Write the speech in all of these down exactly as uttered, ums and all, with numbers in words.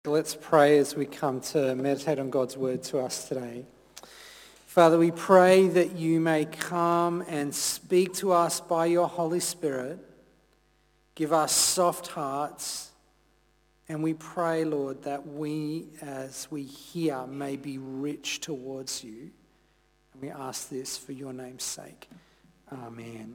Let's pray as we come to meditate on God's word to us today. Father, we pray that you may come and speak to us by your Holy Spirit. Give us soft hearts. And we pray, Lord, that we, as we hear, may be rich towards you. And we ask this for your name's sake. Amen.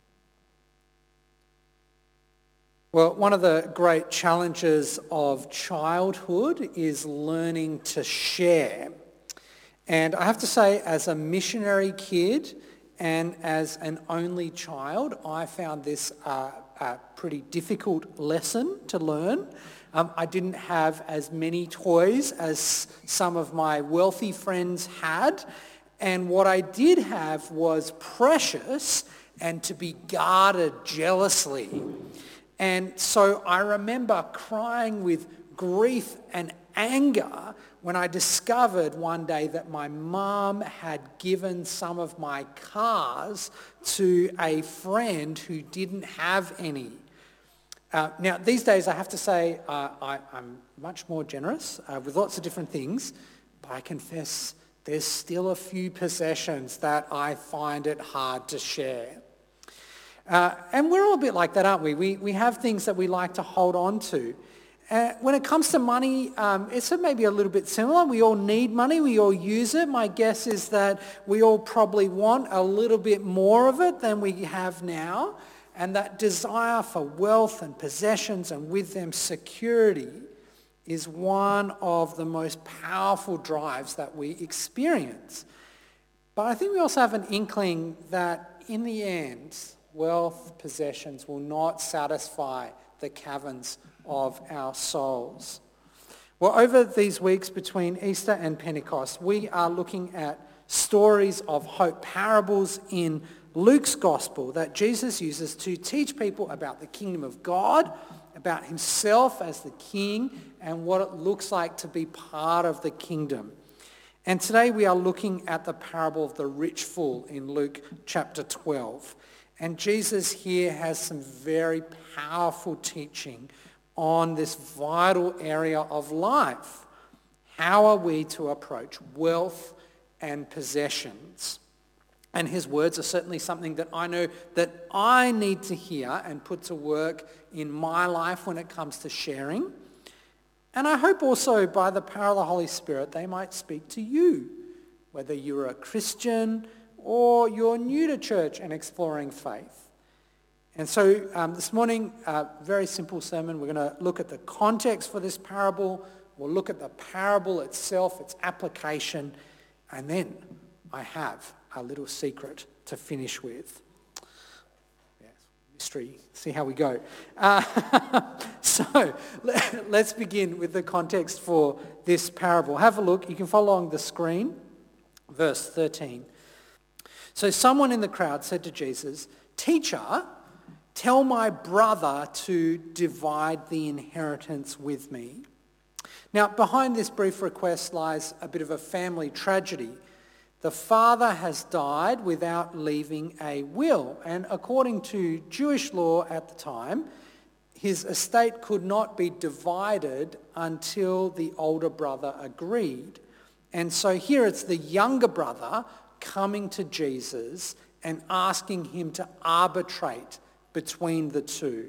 Well, one of the great challenges of childhood is learning to share. And I have to say, as a missionary kid and as an only child, I found this uh, a pretty difficult lesson to learn. Um, I didn't have as many toys as some of my wealthy friends had. And what I did have was precious and to be guarded jealously. And so I remember crying with grief and anger when I discovered one day that my mum had given some of my cars to a friend who didn't have any. Uh, now, these days, I have to say uh, I, I'm much more generous uh, with lots of different things, but I confess there's still a few possessions that I find it hard to share. Uh, and we're all a bit like that, aren't we? We we have things that we like to hold on to. Uh, when it comes to money, um, it's maybe a little bit similar. We all need money. We all use it. My guess is that we all probably want a little bit more of it than we have now. And that desire for wealth and possessions and with them security is one of the most powerful drives that we experience. But I think we also have an inkling that in the end, wealth, possessions will not satisfy the caverns of our souls. Well, over these weeks between Easter and Pentecost, we are looking at stories of hope, parables in Luke's gospel that Jesus uses to teach people about the kingdom of God, about himself as the king, and what it looks like to be part of the kingdom. And today we are looking at the parable of the rich fool in Luke chapter twelve. And Jesus here has some very powerful teaching on this vital area of life. How are we to approach wealth and possessions? And his words are certainly something that I know that I need to hear and put to work in my life when it comes to sharing. And I hope also by the power of the Holy Spirit they might speak to you, whether you're a Christian or you're new to church and exploring faith. And so um, this morning, uh, very simple sermon. We're going to look at the context for this parable. We'll look at the parable itself, its application, and then I have a little secret to finish with. Yes, mystery. See how we go. Uh, so let, let's begin with the context for this parable. Have a look. You can follow along the screen. Verse thirteen. So someone in the crowd said to Jesus, "Teacher, tell my brother to divide the inheritance with me." Now, behind this brief request lies a bit of a family tragedy. The father has died without leaving a will, and according to Jewish law at the time, his estate could not be divided until the older brother agreed. And so here it's the younger brother coming to Jesus and asking him to arbitrate between the two.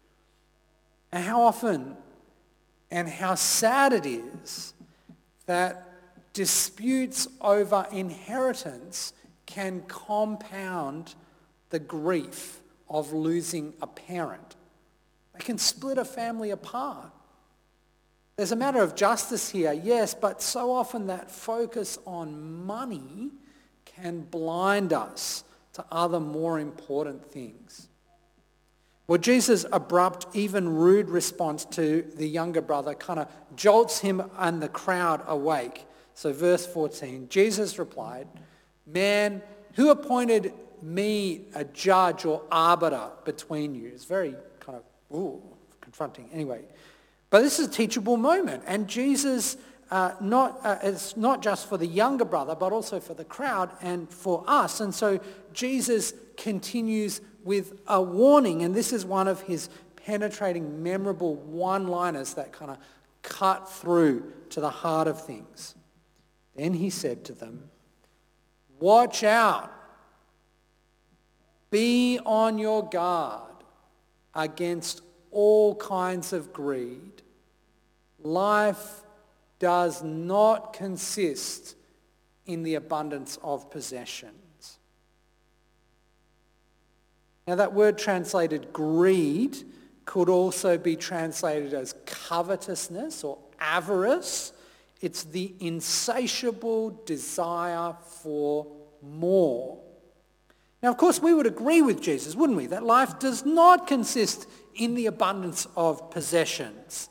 And how often and how sad it is that disputes over inheritance can compound the grief of losing a parent. They can split a family apart. There's a matter of justice here, yes, but so often that focus on money can blind us to other more important things. Well, Jesus' abrupt, even rude response to the younger brother kind of jolts him and the crowd awake. So verse fourteen, Jesus replied, "Man, who appointed me a judge or arbiter between you?" It's very kind of, ooh, confronting. Anyway, but this is a teachable moment. And Jesus, uh, not uh, it's not just for the younger brother, but also for the crowd and for us. And so Jesus continues with a warning. And this is one of his penetrating, memorable one-liners that kind of cut through to the heart of things. Then he said to them, "Watch out. Be on your guard against all kinds of greed. Life does not consist in the abundance of possessions." Now that word translated greed could also be translated as covetousness or avarice. It's the insatiable desire for more. Now, of course, we would agree with Jesus, wouldn't we, that life does not consist in the abundance of possessions.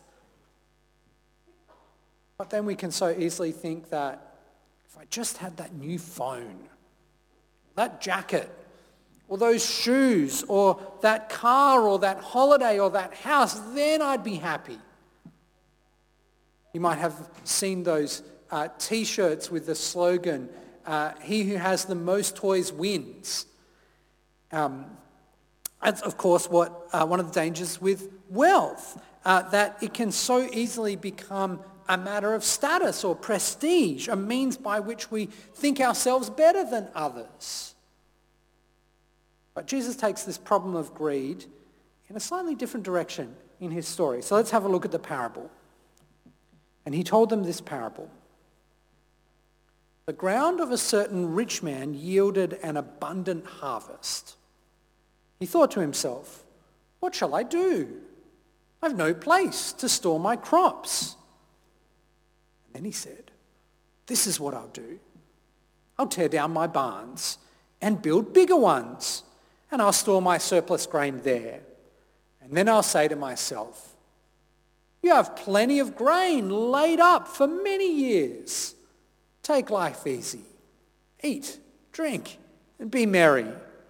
But then we can so easily think that if I just had that new phone, that jacket, or those shoes, or that car, or that holiday, or that house, then I'd be happy. You might have seen those uh, T-shirts with the slogan, uh, "He who has the most toys wins." Um, that's, of course, what uh, one of the dangers with wealth, uh, that it can so easily become a matter of status or prestige, a means by which we think ourselves better than others. But Jesus takes this problem of greed in a slightly different direction in his story. So let's have a look at the parable. And he told them this parable. The ground of a certain rich man yielded an abundant harvest. He thought to himself, "What shall I do? I've no place to store my crops." And then he said, "This is what I'll do. I'll tear down my barns and build bigger ones, and I'll store my surplus grain there. And then I'll say to myself, you have plenty of grain laid up for many years. Take life easy. Eat, drink, and be merry."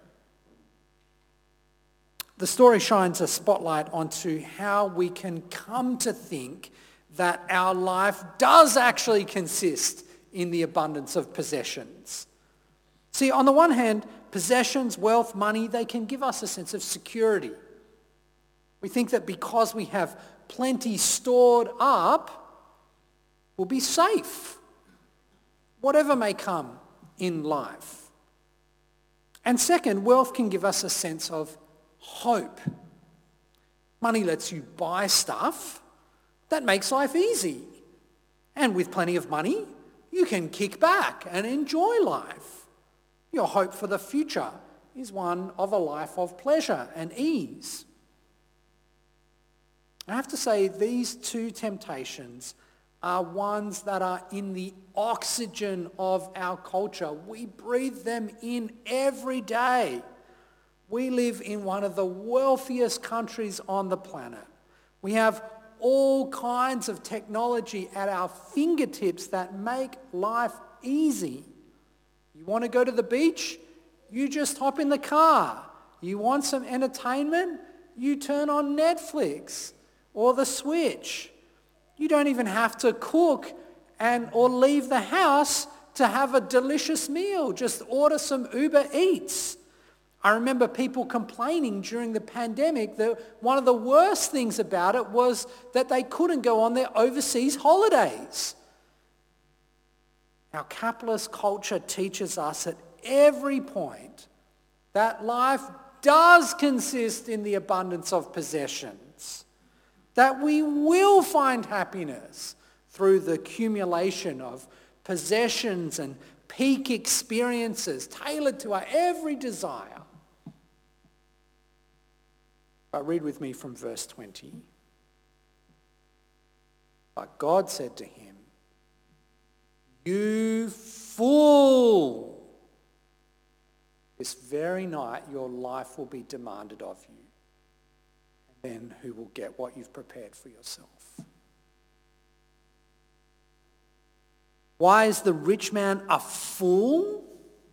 The story shines a spotlight onto how we can come to think that our life does actually consist in the abundance of possessions. See, on the one hand, possessions, wealth, money, they can give us a sense of security. We think that because we have plenty stored up, we'll be safe, whatever may come in life. And second, wealth can give us a sense of hope. Money lets you buy stuff. That makes life easy. And with plenty of money, you can kick back and enjoy life. Your hope for the future is one of a life of pleasure and ease. I have to say, these two temptations are ones that are in the oxygen of our culture. We breathe them in every day. We live in one of the wealthiest countries on the planet. We have all kinds of technology at our fingertips that make life easy. You want to go to the beach? You just hop in the car. You want some entertainment? You turn on Netflix or the Switch. You don't even have to cook and or leave the house to have a delicious meal. Just order some Uber Eats. I remember people complaining during the pandemic that one of the worst things about it was that they couldn't go on their overseas holidays. Our capitalist culture teaches us at every point that life does consist in the abundance of possessions, that we will find happiness through the accumulation of possessions and peak experiences tailored to our every desire. But read with me from verse twenty. But God said to him, "You fool! This very night your life will be demanded of you. And then who will get what you've prepared for yourself?" Why is the rich man a fool?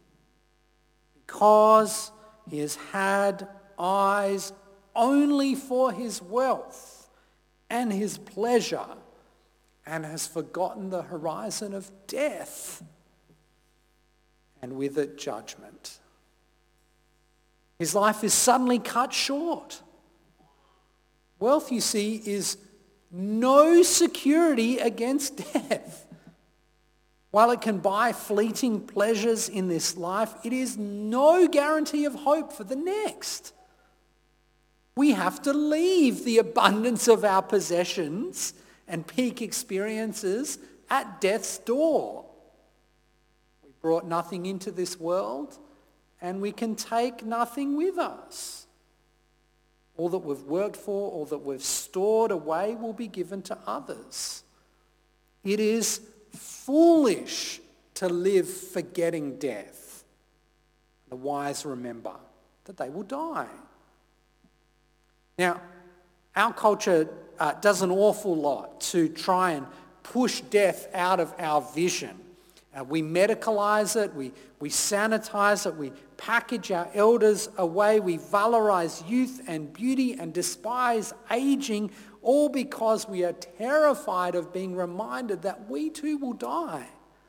Because he has had eyes only for his wealth and his pleasure, and has forgotten the horizon of death, and with it judgment. His life is suddenly cut short. Wealth, you see, is no security against death. While it can buy fleeting pleasures in this life, it is no guarantee of hope for the next. We have to leave the abundance of our possessions and peak experiences at death's door. We brought nothing into this world, and we can take nothing with us. All that we've worked for, all that we've stored away will be given to others. It is foolish to live forgetting death. The wise remember that they will die. Now, our culture uh, does an awful lot to try and push death out of our vision. Uh, we medicalize it, we, we sanitize it, we package our elders away, we valorize youth and beauty and despise aging, all because we are terrified of being reminded that we too will die.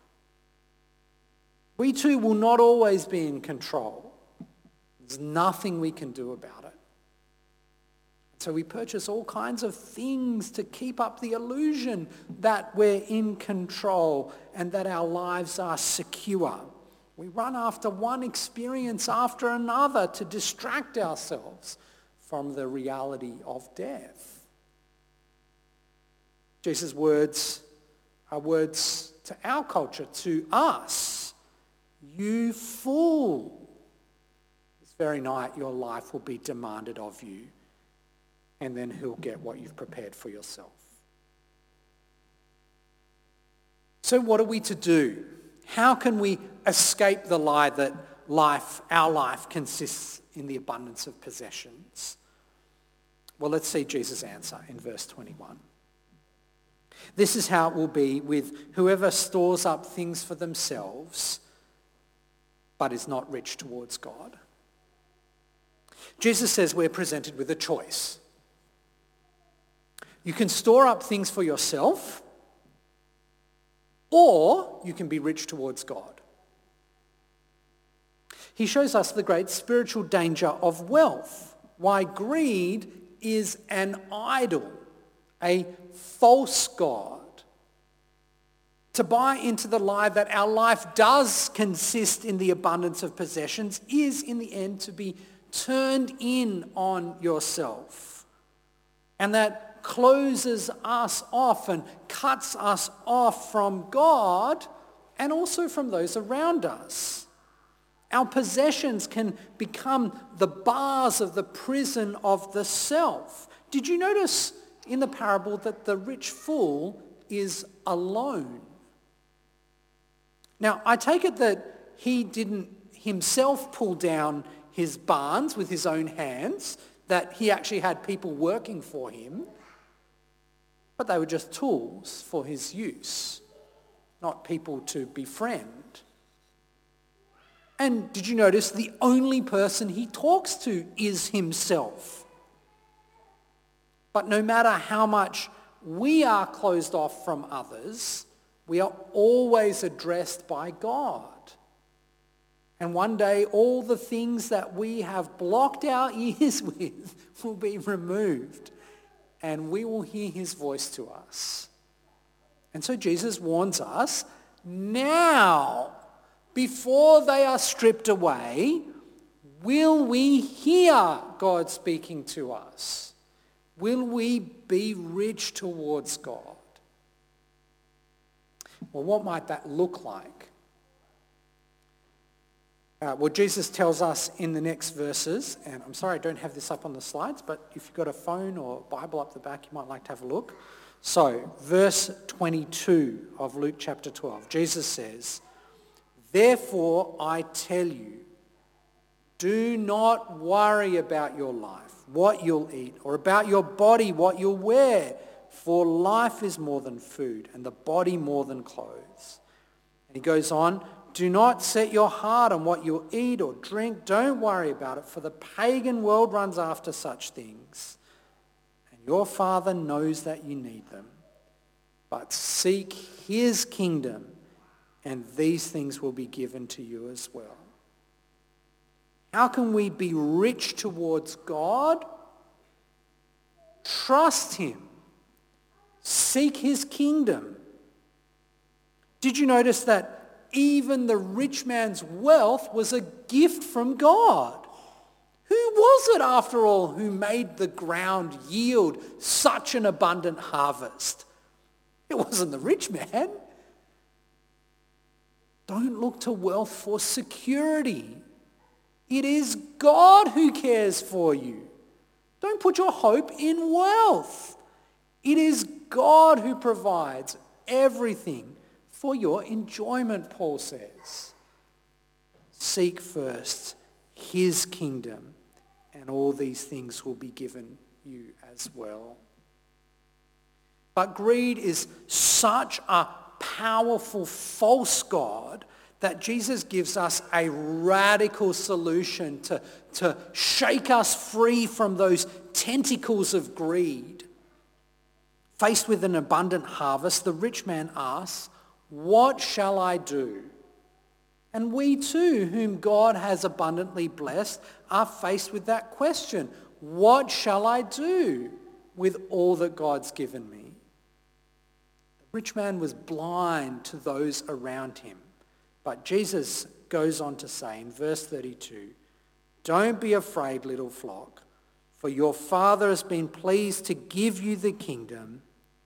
We too will not always be in control. There's nothing we can do about it. So we purchase all kinds of things to keep up the illusion that we're in control and that our lives are secure. We run after one experience after another to distract ourselves from the reality of death. Jesus' words are words to our culture, to us. You fool. This very night your life will be demanded of you, and then who'll get what you've prepared for yourself. So what are we to do? How can we escape the lie that life, our life, consists in the abundance of possessions? Well, let's see Jesus' answer in verse twenty-one. This is how it will be with whoever stores up things for themselves, but is not rich towards God. Jesus says we're presented with a choice. You can store up things for yourself, or you can be rich towards God. He shows us the great spiritual danger of wealth, why greed is an idol, a false god. To buy into the lie that our life does consist in the abundance of possessions is in the end to be turned in on yourself. And that closes us off and cuts us off from God and also from those around us. Our possessions can become the bars of the prison of the self. Did you notice in the parable that the rich fool is alone? Now, I take it that he didn't himself pull down his barns with his own hands, that he actually had people working for him, but they were just tools for his use, not people to befriend. And did you notice the only person he talks to is himself? But no matter how much we are closed off from others, we are always addressed by God. And one day all the things that we have blocked our ears with will be removed, and we will hear his voice to us. And so Jesus warns us, now, before they are stripped away, will we hear God speaking to us? Will we be rich towards God? Well, what might that look like? Uh, well, Jesus tells us in the next verses, and I'm sorry I don't have this up on the slides, but if you've got a phone or Bible up the back, you might like to have a look. So, verse twenty-two of Luke chapter twelve, Jesus says, "Therefore I tell you, do not worry about your life, what you'll eat, or about your body, what you'll wear, for life is more than food, and the body more than clothes." And he goes on, "Do not set your heart on what you'll eat or drink. Don't worry about it, for the pagan world runs after such things. And your Father knows that you need them. But seek his kingdom, and these things will be given to you as well." How can we be rich towards God? Trust him. Seek his kingdom. Did you notice that even the rich man's wealth was a gift from God? Who was it, after all, who made the ground yield such an abundant harvest? It wasn't the rich man. Don't look to wealth for security. It is God who cares for you. Don't put your hope in wealth. It is God who provides everything for your enjoyment, Paul says. Seek first his kingdom, and all these things will be given you as well. But greed is such a powerful false god that Jesus gives us a radical solution to, to shake us free from those tentacles of greed. Faced with an abundant harvest, the rich man asks, "What shall I do?" And we too, whom God has abundantly blessed, are faced with that question. What shall I do with all that God's given me? The rich man was blind to those around him. But Jesus goes on to say in verse thirty-two, "Don't be afraid, little flock, for your Father has been pleased to give you the kingdom.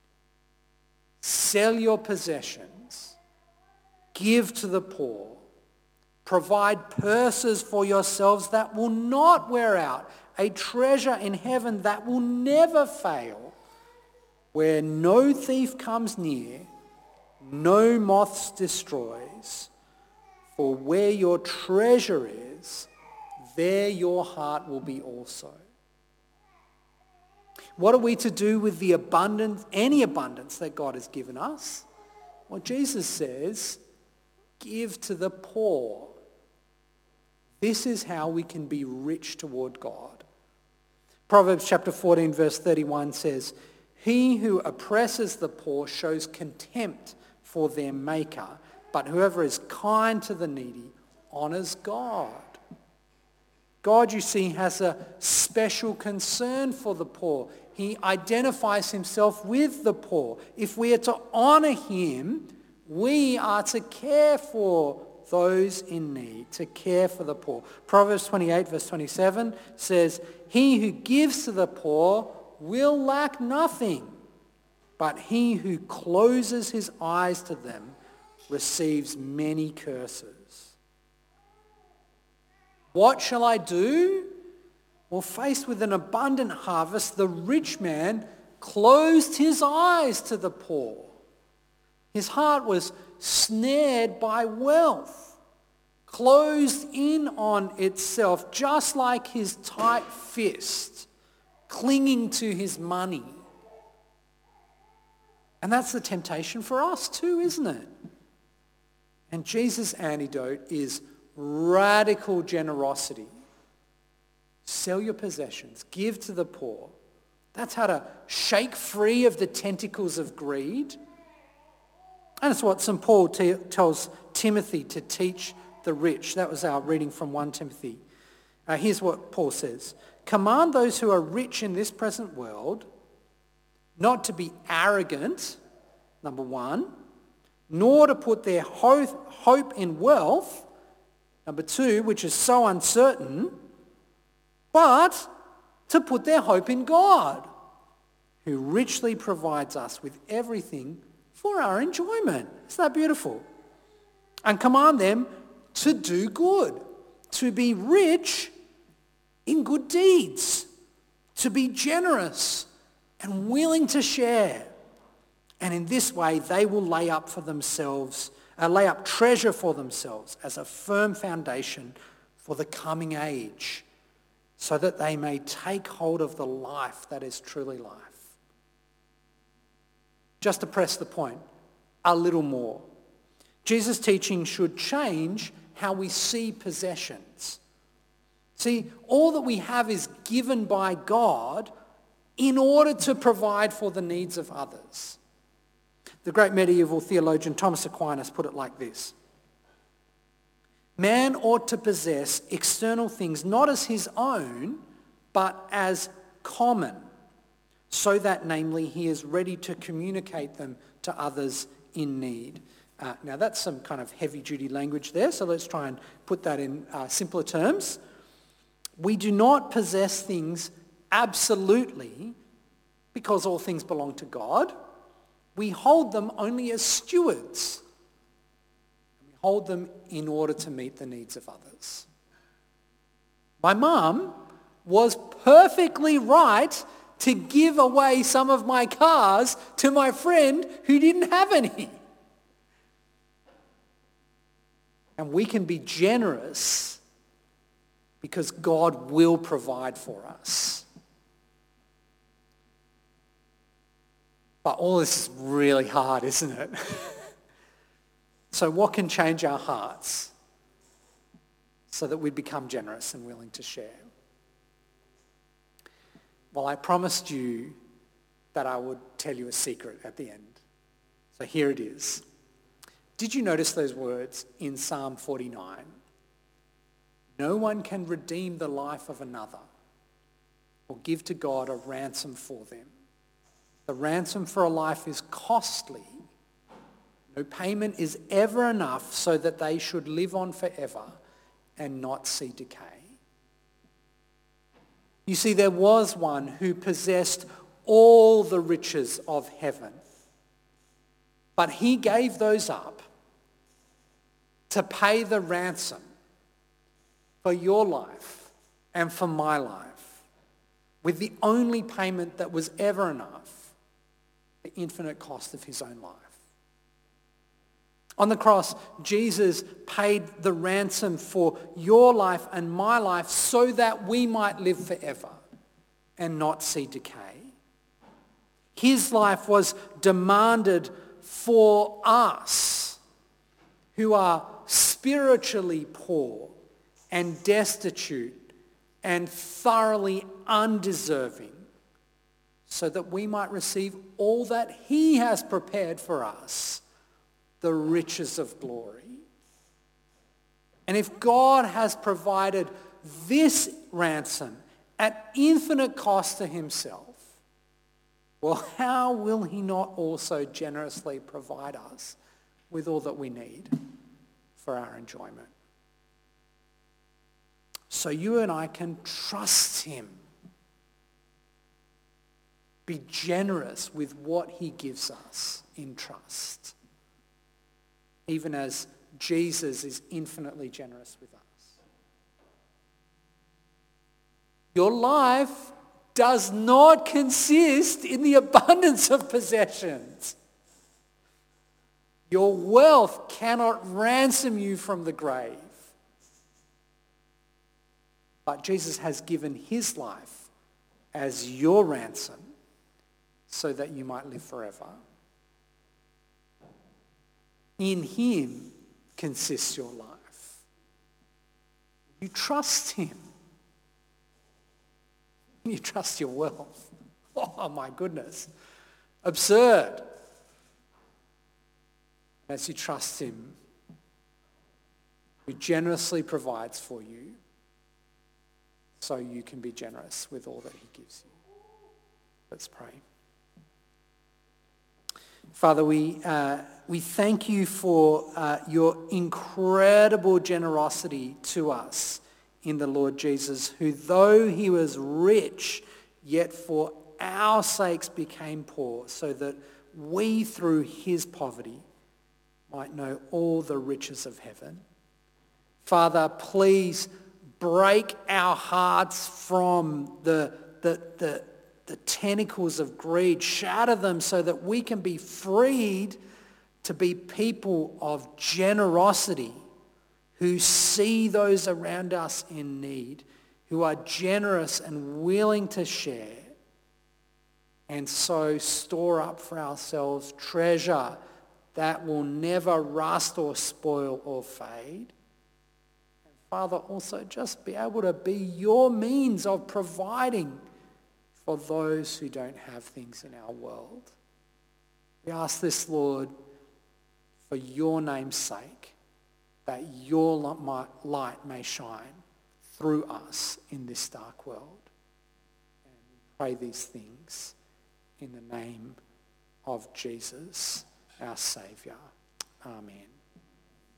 Sell your possessions, give to the poor, provide purses for yourselves that will not wear out, a treasure in heaven that will never fail, where no thief comes near, no moths destroys. For where your treasure is, there your heart will be also." What are we to do with the abundance, any abundance that God has given us? Well, Jesus says, give to the poor. This is how we can be rich toward God. Proverbs chapter fourteen verse thirty-one says, "He who oppresses the poor shows contempt for their maker, but whoever is kind to the needy honors God." God, you see, has a special concern for the poor. He identifies himself with the poor. If we are to honor him, we are to care for those in need, to care for the poor. Proverbs twenty-eight verse twenty-seven says, "He who gives to the poor will lack nothing, but he who closes his eyes to them receives many curses." What shall I do? Well, faced with an abundant harvest, the rich man closed his eyes to the poor. His heart was snared by wealth, closed in on itself, just like his tight fist, clinging to his money. And that's the temptation for us too, isn't it? And Jesus' antidote is radical generosity. Sell your possessions, give to the poor. That's how to shake free of the tentacles of greed. And it's what Saint Paul t- tells Timothy to teach the rich. That was our reading from First Timothy. Uh, here's what Paul says. "Command those who are rich in this present world not to be arrogant, number one, nor to put their ho- hope in wealth, number two, which is so uncertain, but to put their hope in God, who richly provides us with everything for our enjoyment." Isn't that beautiful? And command them to do good, to be rich in good deeds, to be generous and willing to share. And in this way, they will lay up for themselves, uh, lay up treasure for themselves as a firm foundation for the coming age, so that they may take hold of the life that is truly life. Just to press the point a little more, Jesus' teaching should change how we see possessions. See, all that we have is given by God in order to provide for the needs of others. The great medieval theologian Thomas Aquinas put it like this: "Man ought to possess external things not as his own, but as common, so that, namely, he is ready to communicate them to others in need. Uh, now, that's some kind of heavy-duty language there, so let's try and put that in uh, simpler terms. We do not possess things absolutely because all things belong to God. We hold them only as stewards. We hold them in order to meet the needs of others. My mum was perfectly right to give away some of my cars to my friend who didn't have any. And we can be generous because God will provide for us. But all this is really hard, isn't it? So what can change our hearts so that we become generous and willing to share? Well, I promised you that I would tell you a secret at the end. So here it is. Did you notice those words in Psalm forty-nine? No one can redeem the life of another or give to God a ransom for them. The ransom for a life is costly. No payment is ever enough so that they should live on forever and not see decay. You see, there was one who possessed all the riches of heaven, but he gave those up to pay the ransom for your life and for my life, with the only payment that was ever enough, the infinite cost of his own life. On the cross, Jesus paid the ransom for your life and my life so that we might live forever and not see decay. His life was demanded for us who are spiritually poor and destitute and thoroughly undeserving, so that we might receive all that he has prepared for us, the riches of glory. And if God has provided this ransom at infinite cost to himself, well, how will he not also generously provide us with all that we need for our enjoyment? So you and I can trust him. Be generous with what he gives us in trust, even as Jesus is infinitely generous with us. Your life does not consist in the abundance of possessions. Your wealth cannot ransom you from the grave. But Jesus has given his life as your ransom so that you might live forever. In him consists your life. You trust him. You trust your wealth. Oh my goodness. Absurd. As you trust him, who generously provides for you, so you can be generous with all that he gives you. Let's pray. Father, we uh, we thank you for uh, your incredible generosity to us in the Lord Jesus, who though he was rich, yet for our sakes became poor, so that we through his poverty might know all the riches of heaven. Father, please break our hearts from the, the, the, the tentacles of greed. Shatter them so that we can be freed to be people of generosity, who see those around us in need, who are generous and willing to share, and so store up for ourselves treasure that will never rust or spoil or fade. And Father, also just be able to be your means of providing for those who don't have things in our world. We ask this, Lord, for your name's sake, that your light may shine through us in this dark world. And we pray these things in the name of Jesus, our Saviour. Amen.